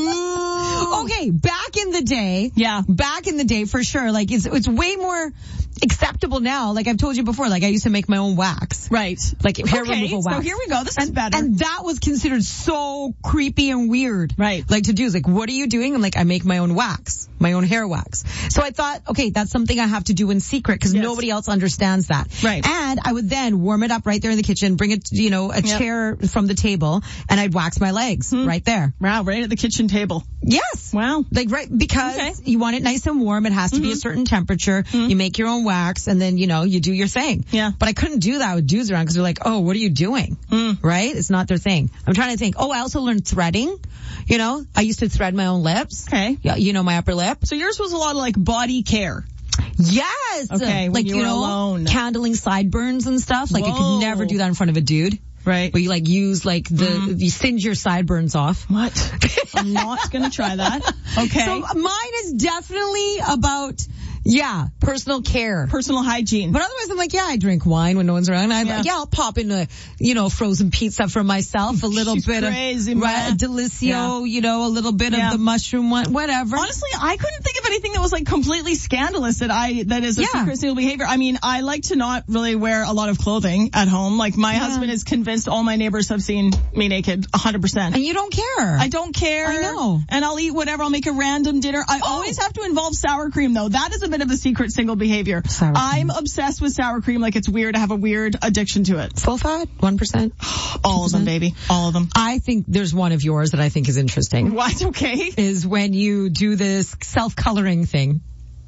Ooh. Okay, back in the day. Yeah. Back in the day, for sure. It's way more, acceptable now. Like I've told you before, like I used to make my own wax. Right. Like hair removal wax. So here we go. This is better. And that was considered so creepy and weird. Right. Like to do is like, what are you doing? I'm like, I make my own wax, my own hair wax. So I thought, okay, that's something I have to do in secret because nobody else understands that. Right. And I would then warm it up right there in the kitchen, bring it, a chair from the table, and I'd wax my legs right there. Wow, right at the kitchen table. Yes. Wow. Like right, because you want it nice and warm. It has to be a certain temperature. You make your own wax and then, you do your thing. Yeah. But I couldn't do that with dudes around because they're like, oh, what are you doing? Right? It's not their thing. I'm trying to think. Oh, I also learned threading. I used to thread my own lips. Okay. Yeah, my upper lip. So yours was a lot of like body care. Yes. Okay. Like, when you were alone. Candling sideburns and stuff. Like I could never do that in front of a dude. Right. Where you like use like you singe your sideburns off. What? I'm not going to try that. Okay. So mine is definitely about, personal care. Personal hygiene. But otherwise I'm like, I drink wine when no one's around. I'll pop in a, frozen pizza for myself, a little bit crazy, of, man. Delicio, a little bit of the mushroom one, whatever. Honestly, I couldn't think of anything that was like completely scandalous that is a secret single behavior. I mean, I like to not really wear a lot of clothing at home. Like my husband is convinced all my neighbors have seen me naked 100%. And you don't care. I don't care. I know. And I'll eat whatever. I'll make a random dinner. I always have to involve sour cream though. That is a bit of a secret single behavior. I'm obsessed with sour cream. Like it's weird. I have a weird addiction to it. Full fat? 1%? All of them, baby. All of them. I think there's one of yours that I think is interesting. What? Okay. Is when you do this self-coloring thing.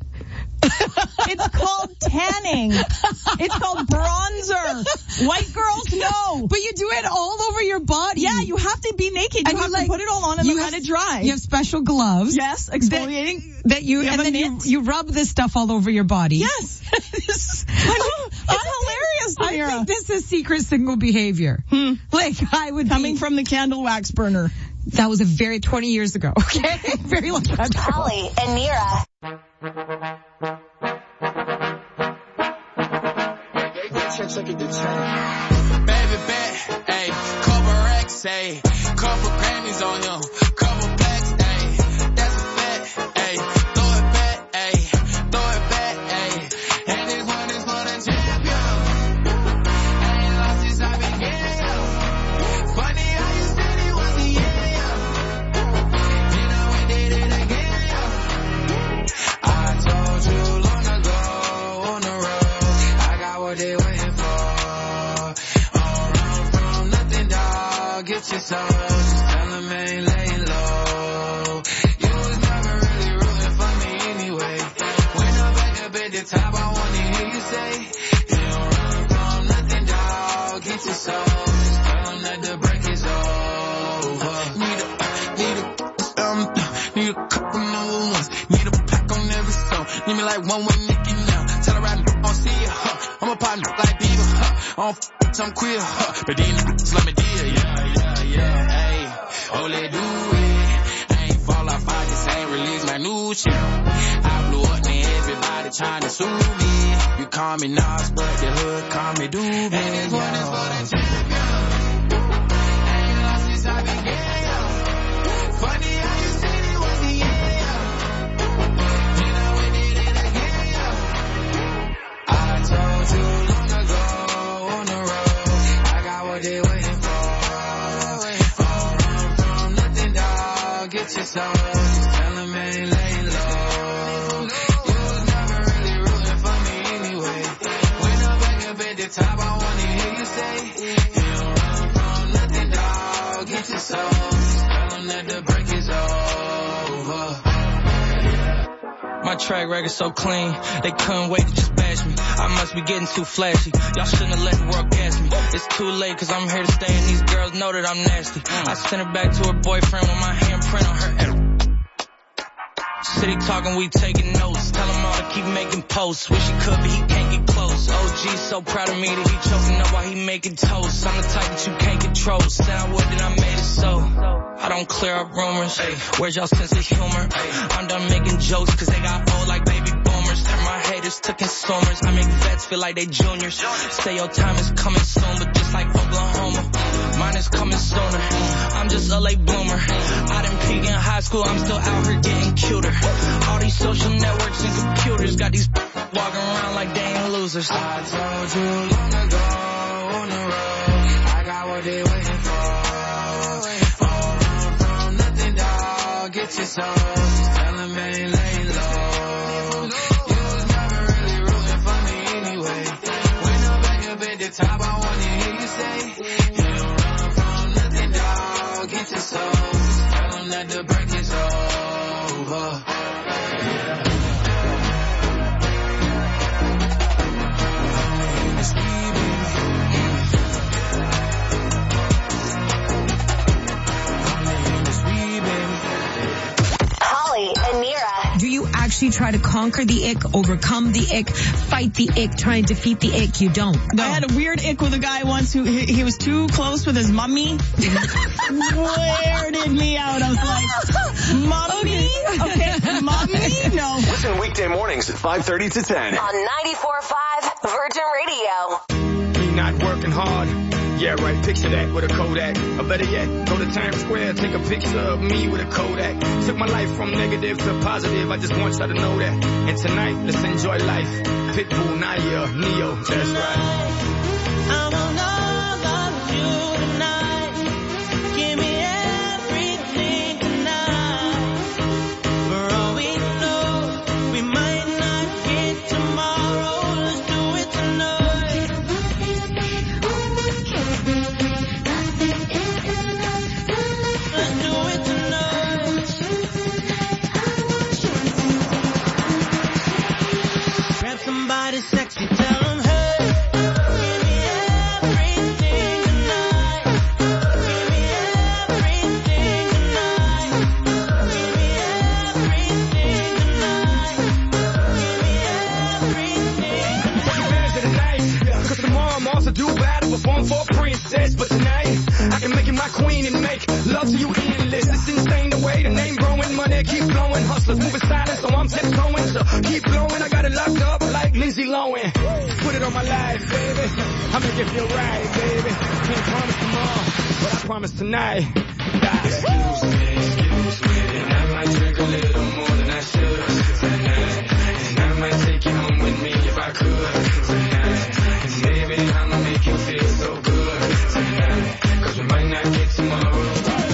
It's called tanning. It's called bronzer. White girls know. But you do it all over your body. Yeah, you have to be naked. You have to put it all on and then let it dry. You have special gloves. Yes, exfoliating. You rub this stuff all over your body. Yes. It's hilarious, Samira. I think this is secret single behavior. Like I would coming from the candle wax burner. That was 20 years ago. Okay, very long time ago. Holly and Nira. Baby bet, ayy, couple racks, ayy, couple Grammys on him, couple packs, ayy, that's a fact, ayy, throw it back, ayy, and this one is for the champion. I ain't lost since I began. Funny how you said it was the end. You know we did it again. I told you long ago on the road, I got what they waiting for. Get your soul, just tell them I ain't laying low. You was never really rooting for me anyway. When I'm back up at the top, I wanna hear you say, you don't run from nothing, dog. Get your soul, just tell them that the break is over. Need a couple number ones. Need a pack on every song. Need me like one with Nicki now. Tell her right now, I'll see ya, I'm a partner like Bieber, I don't I'm queer, but these niggas let me deal, yeah, ayy, oh, let do it, I ain't fall off, I just ain't release my new shit, I blew up, and everybody trying to sue me, you call me Nas, but the hood call me Doobie, and this one is for the champion, I ain't lost since I began, funny how you said it was the end, you know we did it again, I told you long ago, they waiting for. Don't run from nothing, dog. Get your soul. Just tell them I ain't laying low. You was never really rooting for me anyway. When I'm back up at the top, I wanna hear you say, you don't run from nothing, dog. Get your soul. Just tell them that the break is over. My track record so clean, they couldn't wait to just bash me. I must be getting too flashy. Y'all shouldn't have let the world gas me. It's too late cause I'm here to stay and these girls know that I'm nasty. I sent her back to her boyfriend with my handprint on her. City talking, we taking notes. Tell him all to keep making posts. Wish he could, but he can't get close. OG so proud of me that he choking up while he making toast. I'm the type that you can't control. Said I would, then I made it so. I don't clear up rumors. Where's y'all sense of humor? I'm done making jokes cause they got old like baby boomers. Turn my haters to consumers. I make vets feel like they juniors. Say your time is coming soon, but just like Oklahoma, mine is coming sooner. I'm just a late bloomer. I didn't peak in high school, I'm still out here getting cuter. All these social networks and computers got these walking around like they losers. I told you long ago on the road, I got what they waiting for. Don't run from nothing, dog. Get your soul. Just tell them ain't laying low. You was never really rooting for me anyway. When I'm back up at the top, I wanna hear you say, you don't run from nothing, dog. Get your soul. Just tell them that the break is over. Do you actually try to conquer the ick, overcome the ick, fight the ick, try and defeat the ick? You don't. No. I had a weird ick with a guy once who he was too close with his mummy. Weirded me out. I was like, mummy? Okay, mummy? No. Listen weekday mornings at 5:30 to 10. On 94.5 Virgin Radio. Me not working hard. Yeah, right, picture that with a Kodak. Or better yet, go to Times Square, take a picture of me with a Kodak. Took my life from negative to positive, I just want y'all to know that. And tonight, let's enjoy life. Pitbull, Nadia, Neo, that's right. I want all of you tonight. Give me everything tonight. For all we know, we might not get tomorrow. Let's do it tonight. Somebody sexy, tell them, hey, give me everything tonight. Give me everything tonight. Give me everything tonight. Give me everything. Take advantage of the night, cause tomorrow I'm also due battle, perform for a princess. But tonight, I can make you my queen and make love to you endless. It's insane the way the name growing, money keep flowing. Hustlers moving silent, so I'm tiptoeing. So keep blowing, I got it locked up like Lindsay Lohan. Put it on my life, baby. I make it feel right, baby. Can't promise tomorrow, but I promise tonight. Excuse me, and I might drink a little more than I should tonight. And I might take you home with me if I could tonight. And maybe I'ma make you feel so good tonight. Cause we might not get tomorrow.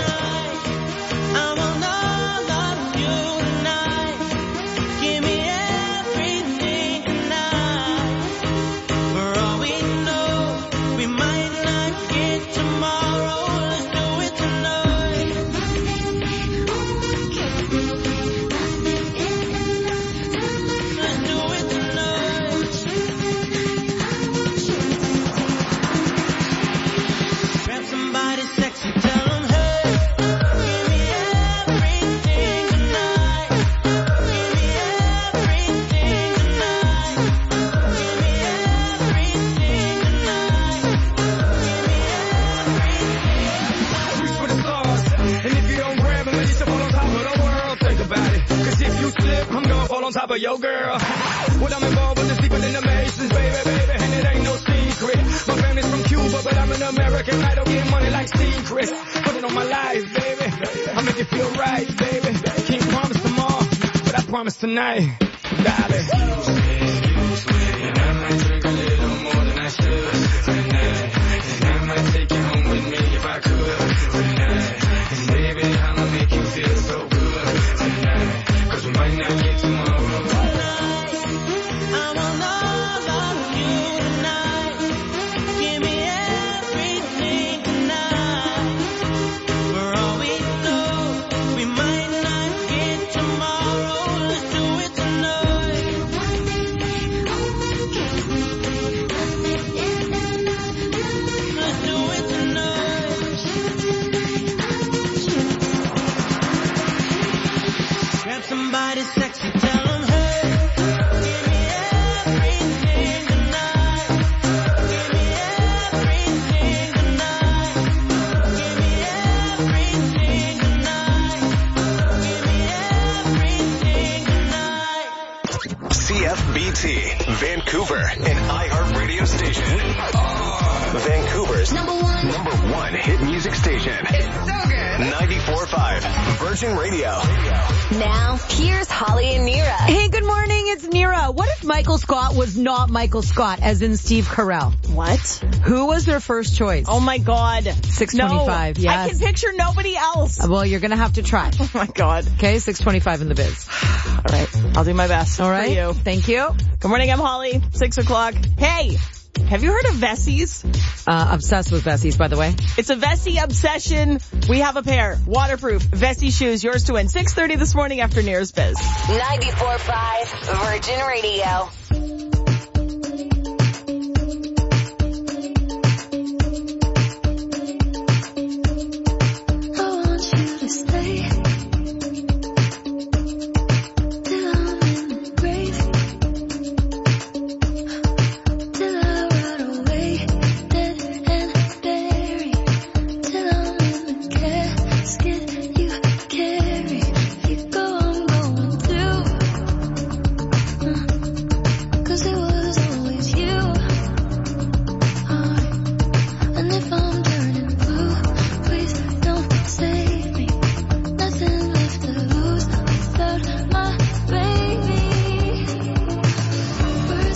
On top of your girl. Well, I'm involved with the deeper than the Masons, baby, and it ain't no secret. My family's from Cuba, but I'm an American. I don't get money like secrets. Put it on my life, baby. I make it feel right, baby. Can't promise tomorrow, but I promise tonight, darling. Excuse me, and I might drink a little more than I should tonight. And I might take you home with me if I could tonight. And baby, I'ma make you feel so good tonight. Cause we might not get tomorrow. Somebody sexy, tell them, hey, give me everything tonight. Give me everything tonight. Give me everything tonight. Give me everything tonight. CFBT, Vancouver, an iHeart radio station. Vancouver's number one hit music station. It's so good. 94.5 Virgin Radio. Now, here's Holly and Nira. Hey, good morning. It's Nira, what if Michael Scott was not Michael Scott, as in Steve Carell? What? Who was their first choice? Oh my God. 625, no, yes. I can picture nobody else. Well, you're going to have to try. Oh my God. Okay, 625 in the biz. All right. I'll do my best. All right. For you. Thank you. Good morning. I'm Holly. 6 o'clock. Hey, have you heard of Vessies? Obsessed with Vessies, by the way. It's a Vessi obsession. We have a pair. Waterproof Vessi shoes. Yours to win. 6:30 this morning after Near's Biz. 94.5 Virgin Radio.